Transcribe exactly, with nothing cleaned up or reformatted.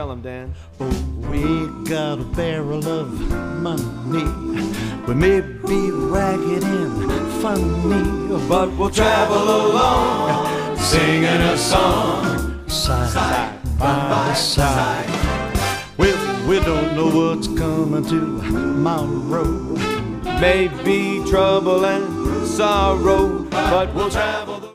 Tell him, Dan. Oh, we got a barrel of money. We may be ragged and funny, But we'll travel along, singing a song, side, side by side. Well, we don't know what's coming tomorrow. Maybe trouble and sorrow, but we'll travel